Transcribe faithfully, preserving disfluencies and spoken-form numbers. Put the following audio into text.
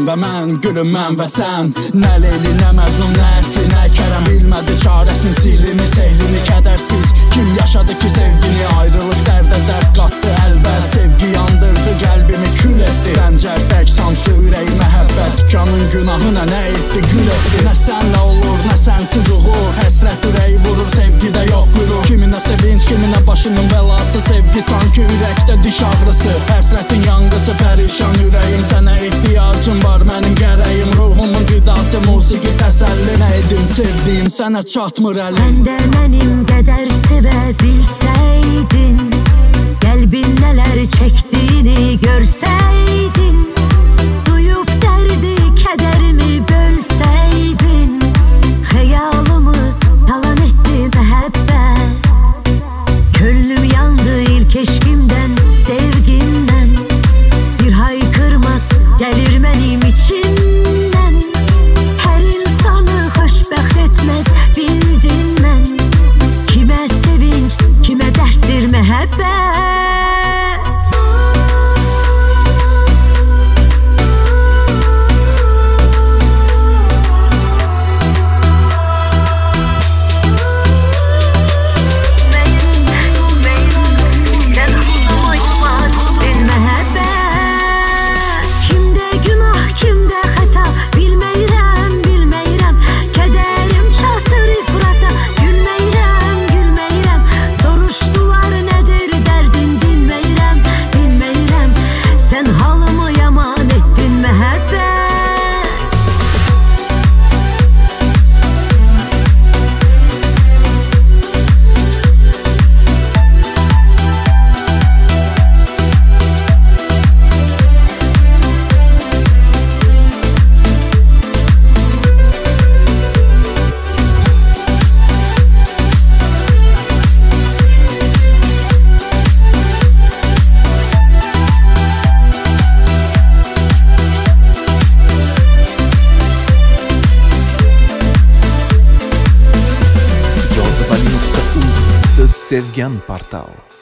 və mən, gülüm mən və sən. Nə Leyli, nə Məcnun, nə Əsli, nə Kərəm bilmədi çarəsin, sirrini, sehrini, kədərsiz kim yaşadı ki sevgini? Ayrılıq dərdə dərd qatdı əlbət, sevgi yandırdı qəlbimi, kül etdi. Rəncərdək sancdı ürəyi məhəbbət, canın günahına nə etdi, gül etdi. Nə sənlə olur, nə sənsiz uğur, həsrət ürəyi vurur, sevgidə yox qürur. Kiminə sevinç, kiminə başının bəlası, sevgi sanki ürəkdə diş ağrısı. Həsrətin yanğısı, pərişan ürəyim, sənə ehtiyacım var mənim gərəyim. Ruhumun qidası, musiqi təsəlli, nə edim sevdiyim sənə çatmır əlim. Sən də mənim qədər sevə bilsəydin, qəlbin nələr çəkdiyini görsəydin, duyub dərdi, kədərimi bölsəydin, xəyalımı talan etdi məhəbbət. Könlüm yandı ilk eşqimdən, sevgimdən, bir haykırmaq gəlir mənim içimdən. Hər insanı xoşbəxt etməz bildim mən, kimə sevinç, kimə dərddir məhəbbət. Sevgan portal.